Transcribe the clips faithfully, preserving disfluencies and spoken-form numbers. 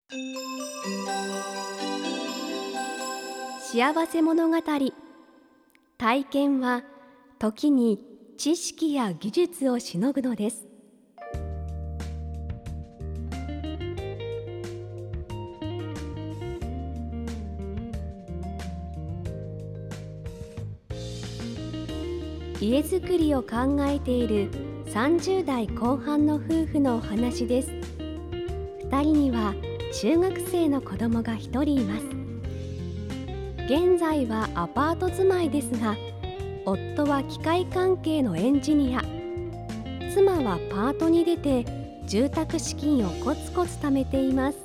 幸せ物語。体験は時に知識や技術をしのぐのです。家づくりを考えているさんじゅう代後半の夫婦のお話です。ふたりには中学生の子供がひとりいます。現在はアパート住まいですが、夫は機械関係のエンジニア、妻はパートに出て住宅資金をコツコツ貯めています。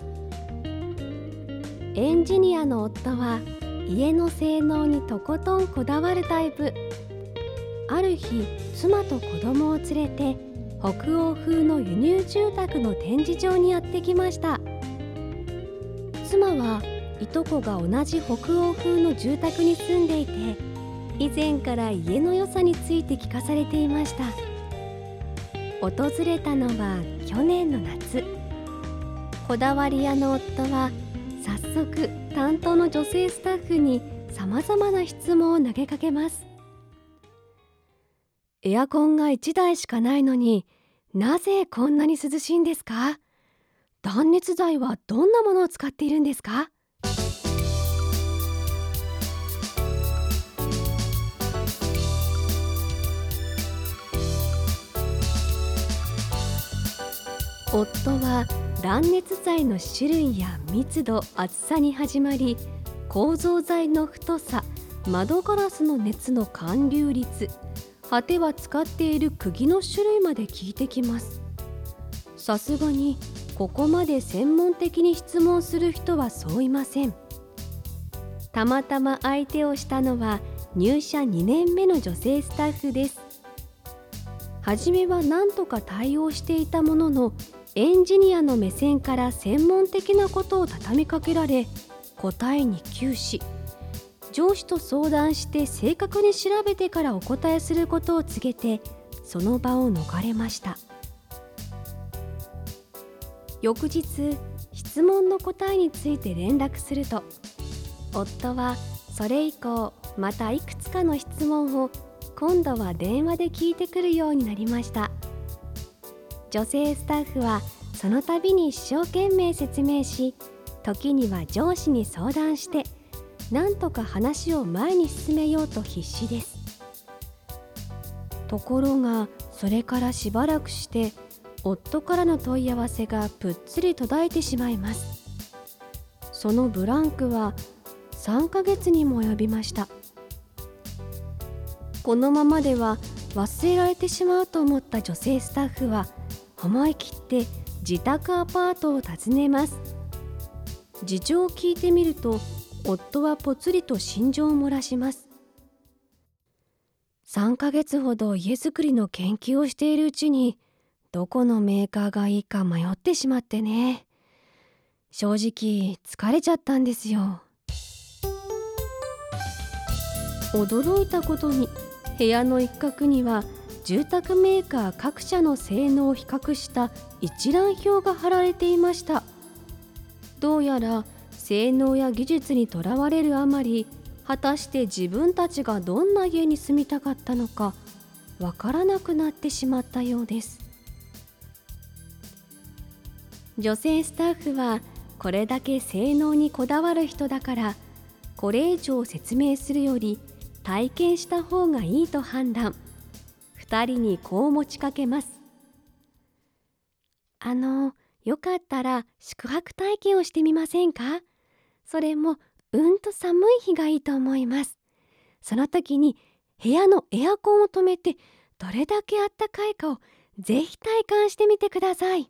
エンジニアの夫は家の性能にとことんこだわるタイプ。ある日、妻と子供を連れて北欧風の輸入住宅の展示場にやってきました。妻はいとこが同じ北欧風の住宅に住んでいて、以前から家の良さについて聞かされていました。訪れたのは去年の夏。こだわり屋の夫は早速担当の女性スタッフにさまざまな質問を投げかけます。エアコンがいちだいしかないのに、なぜこんなに涼しいんですか？断熱材はどんなものを使っているんですか？夫は断熱材の種類や密度、厚さに始まり、構造材の太さ、窓ガラスの熱の還流率、果ては使っている釘の種類まで聞いてきます。さすがにここまで専門的に質問する人はそういません。たまたま相手をしたのは入社にねんめの女性スタッフです。はじめは何とか対応していたものの、エンジニアの目線から専門的なことを畳みかけられ、答えに窮し、上司と相談して正確に調べてからお答えすることを告げて、その場を逃れました。翌日、質問の答えについて連絡すると、夫はそれ以降またいくつかの質問を今度は電話で聞いてくるようになりました。女性スタッフはその度に一生懸命説明し、時には上司に相談してなんとか話を前に進めようと必死です。ところがそれからしばらくして夫からの問い合わせがぷっつり途絶えてしまいます。そのブランクはさんかげつにも及びました。このままでは忘れられてしまうと思った女性スタッフは思い切って自宅アパートを訪ねます。事情を聞いてみると、夫はぽつりと心情を漏らします。さんかげつほど家づくりの研究をしているうちに、どこのメーカーがいいか迷ってしまってね。正直疲れちゃったんですよ。驚いたことに、部屋の一角には住宅メーカー各社の性能を比較した一覧表が貼られていました。どうやら性能や技術にとらわれるあまり、果たして自分たちがどんな家に住みたかったのかわからなくなってしまったようです。女性スタッフはこれだけ性能にこだわる人だから、これ以上説明するより体験した方がいいと判断。二人にこう持ちかけます。あの、よかったら宿泊体験をしてみませんか？それもうんと寒い日がいいと思います。その時に部屋のエアコンを止めて、どれだけあったかいかをぜひ体感してみてください。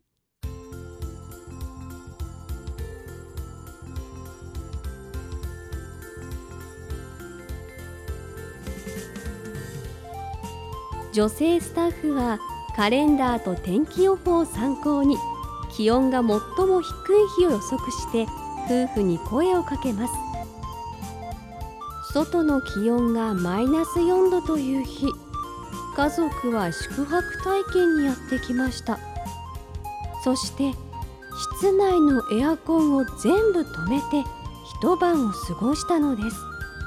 女性スタッフはカレンダーと天気予報を参考に、気温が最も低い日を予測して夫婦に声をかけます。外の気温がマイナスよんどという日、家族は宿泊体験にやってきました。そして室内のエアコンを全部止めて一晩を過ごしたのです。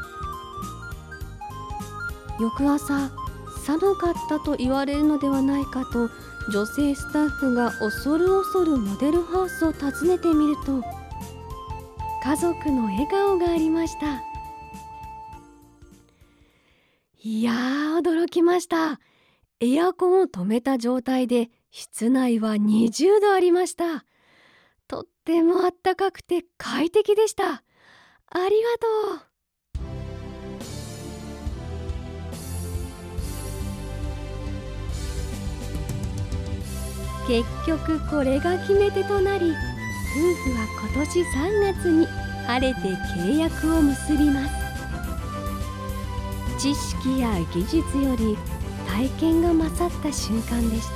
翌朝、寒かったと言われるのではないかと女性スタッフが恐る恐るモデルハウスを訪ねてみると、家族の笑顔がありました。いやー、驚きました。エアコンを止めた状態で室内はにじゅうどありました。とっても暖かくて快適でした。ありがとう。結局これが決め手となり、夫婦は今年さんがつに晴れて契約を結びます。知識や技術より体験が勝った瞬間でした。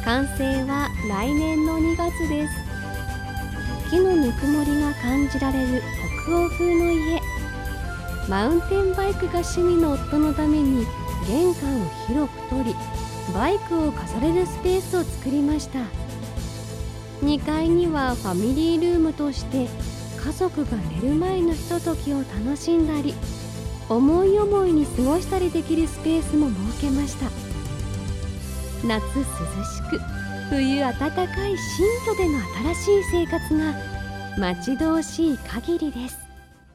完成は来年のにがつです。木のぬくもりが感じられる北欧風の家。マウンテンバイクが趣味の夫のために玄関を広く取り、バイクを飾れるスペースを作りました。にかいにはファミリールームとして家族が寝る前のひとときを楽しんだり、思い思いに過ごしたりできるスペースも設けました。夏涼しく冬暖かい新居での新しい生活が待ち遠しい限りです。